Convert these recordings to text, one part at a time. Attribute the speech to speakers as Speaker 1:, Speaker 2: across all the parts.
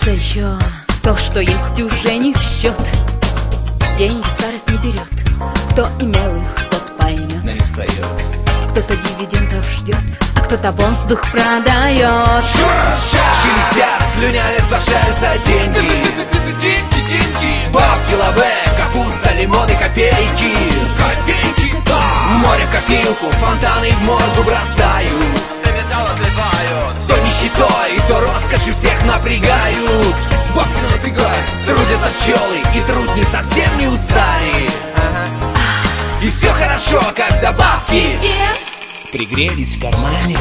Speaker 1: Кажется, еще то, что есть, уже не в счет. Деньги старость не берет. Кто имел их, тот поймет.
Speaker 2: Не встает.
Speaker 1: Кто-то дивидендов ждет, а кто-то воздух продает.
Speaker 2: Шелестят, слюнями сбашляются деньги. Деньги. Бабки, лаве, капуста, лимоны, копейки. Копейки, да. В море копилку, фонтаны в морду бросают. Металл отливают. То нищетой, то роскошью всех напрягают. Бабки напрягают. Трудятся пчелы, и труд не совсем не устали. И все хорошо, когда бабки пригрелись в кармане.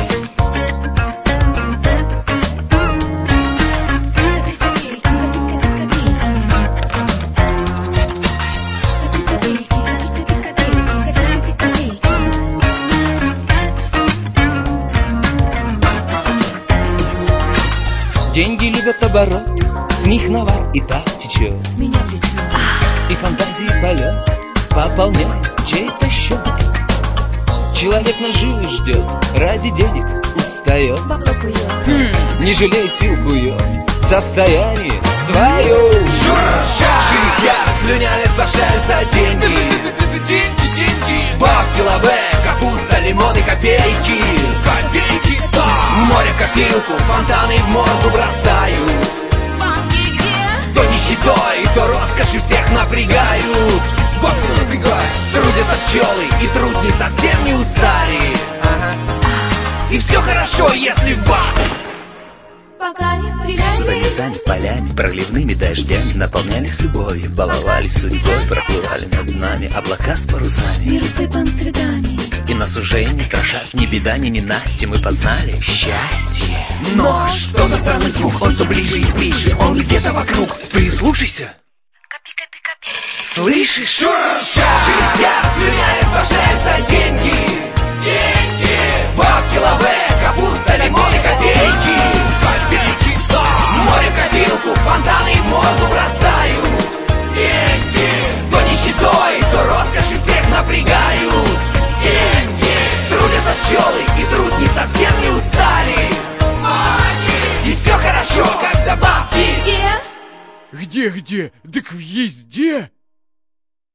Speaker 2: Деньги любят оборот, с них навар и так течет.
Speaker 1: Меня влечет.
Speaker 2: И фантазии полет пополняет чей-то счет. Человек наживы ждет, ради денег устает.
Speaker 1: Бабло кует.
Speaker 2: Не жалеет сил, кует состояние свое. Шелестят, слюнями сбашляются деньги. Деньги. Бабки, лаве, капуста, лимоны, копейки. Копейки, да. В море копилку, фонтаны в морду бросают.
Speaker 1: Бабки где?
Speaker 2: То нищетой, то роскошью всех напрягают. Бабки напрягают. Трудятся пчелы, и труд не совсем не устали. И все хорошо, если в вас
Speaker 1: Пока не стреляли.
Speaker 3: За лесами, полями, проливными дождями наполнялись любовью, баловались судьбой, проплывали над нами облака с парусами.
Speaker 1: Мир усыпан цветами.
Speaker 3: И нас уже не страшат ни беда, ни ненастье, мы познали счастье.
Speaker 2: Но что за странный звук, он все ближе и ближе, он где-то вокруг. Прислушайся. Слышишь? Шелестят, слюнями сбашляются деньги. Деньги. Бабки, лаве, капуста, лимоны, копейки. Копейки, да. В море копилку, фонтаны в морду бросают. Деньги. То нищетой, то роскошью всех напрягают. Деньги. Трудятся пчелы, и труд не совсем не устали. И все хорошо, когда бабки.
Speaker 1: Где?
Speaker 4: Где? Так везде.